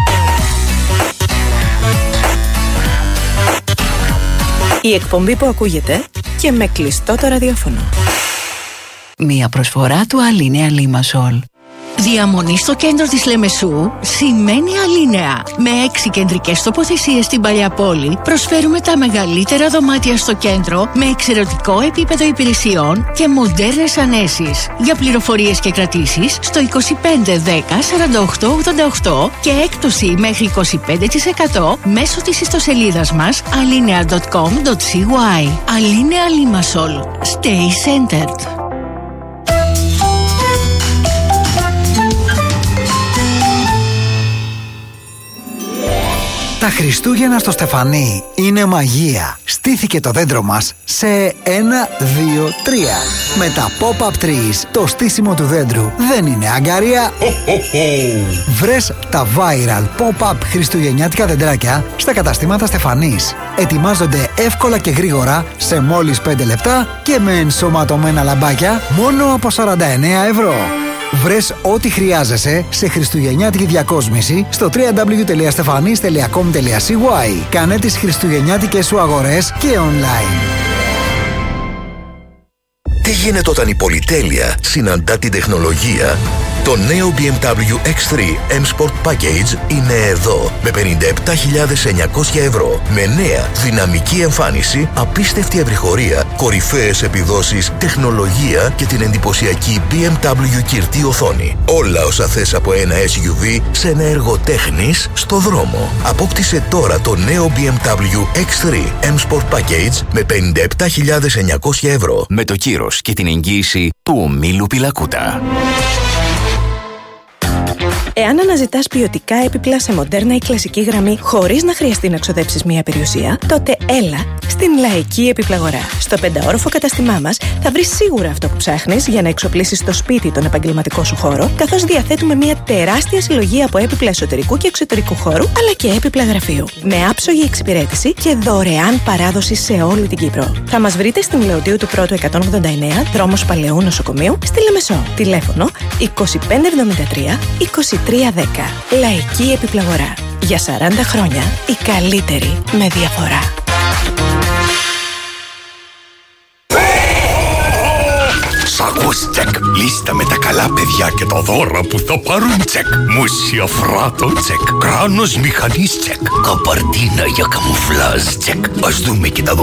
[SPEAKER 12] Η εκπομπή που ακούγεται και με κλειστό το ραδιόφωνο.
[SPEAKER 4] Μία προσφορά του Αλίνεα Λίμασολ.
[SPEAKER 13] Διαμονή στο κέντρο της Λεμεσού σημαίνει Αλίνεα. Με έξι κεντρικές τοποθεσίες στην παλιά πόλη προσφέρουμε τα μεγαλύτερα δωμάτια στο κέντρο με εξαιρετικό επίπεδο υπηρεσιών και μοντέρνες ανέσεις. Για πληροφορίες και κρατήσεις στο είκοσι πέντε δέκα σαράντα οκτώ ογδόντα οκτώ και έκπτωση μέχρι είκοσι πέντε τοις εκατό μέσω της ιστοσελίδας μας alinea τελεία com τελεία cy. Αλίνεα Λίμασολ. Stay centered.
[SPEAKER 18] Τα Χριστούγεννα στο Στεφανί είναι μαγεία. Στήθηκε το δέντρο μας σε ένα, δύο, τρία. Με τα pop-up trees, το στήσιμο του δέντρου δεν είναι αγκαρία. Βρες τα viral pop-up χριστουγεννιάτικα δεντράκια στα καταστήματα Στεφανής. Ετοιμάζονται εύκολα και γρήγορα σε μόλις πέντε λεπτά και με ενσωματωμένα λαμπάκια μόνο από σαράντα εννέα ευρώ. Βρες ό,τι χρειάζεσαι σε χριστουγεννιάτικη διακόσμηση στο double-u double-u double-u τελεία stefanis τελεία com τελεία cy. Κάνε τις χριστουγεννιάτικες σου αγορές και online.
[SPEAKER 7] Τι γίνεται όταν η πολυτέλεια συναντά την τεχνολογία? Το νέο μπι εμ ντάμπλιου εξ θρι M Sport Package είναι εδώ με πενήντα επτά χιλιάδες εννιακόσια ευρώ, με νέα δυναμική εμφάνιση, απίστευτη ευρυχωρία, κορυφαίες επιδόσεις, τεχνολογία και την εντυπωσιακή μπι εμ ντάμπλιου κυρτή οθόνη. Όλα όσα θες από ένα ες γιου βι σε ένα έργο τέχνης στο δρόμο. Απόκτησε τώρα το νέο μπι εμ ντάμπλιου εξ θρι M Sport Package με πενήντα επτά χιλιάδες εννιακόσια ευρώ.
[SPEAKER 9] Με το κύρος και την εγγύηση του ομίλου Πιλακούτα.
[SPEAKER 12] Εάν αναζητάς ποιοτικά έπιπλα σε μοντέρνα ή κλασική γραμμή χωρίς να χρειαστεί να ξοδέψεις μία περιουσία, τότε έλα στην Λαϊκή Επιπλαγορά. Στο πενταόροφο καταστημά μας θα βρεις σίγουρα αυτό που ψάχνεις για να εξοπλίσεις το σπίτι τον επαγγελματικό σου χώρο, καθώς διαθέτουμε μία τεράστια συλλογή από έπιπλα εσωτερικού και εξωτερικού χώρου, αλλά και έπιπλα γραφείου. Με άψογη εξυπηρέτηση και δωρεάν παράδοση σε όλη την Κύπρο. Θα μας βρείτε στην Λεωτίου του Πρώτου εκατόν ογδόντα εννέα, δρόμος Παλαιού Νοσοκομείου, στη Λεμεσό. Τηλέφωνο είκοσι πέντε εβδομήντα τρία είκοσι τρία δέκα. Λαϊκή Επιπλαγορά. Για σαράντα χρόνια η καλύτερη με διαφορά.
[SPEAKER 11] Σ'
[SPEAKER 1] Καρπούς τσεκ. Λίστα με τα καλά παιδιά και τα δώρα που θα πάρουν τσεκ. Μουσια φράτο τσεκ. Κράνος μηχανής τσεκ. Καπαρτίνα για καμουφλάζ τσεκ. Ας δούμε και τα δώρα.